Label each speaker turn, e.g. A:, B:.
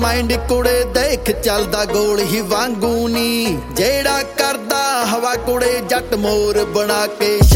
A: mind कुड़े देख चलदा गोल ही वांगू नी जेड़ा करदा हवा कुड़े जट मोर बना के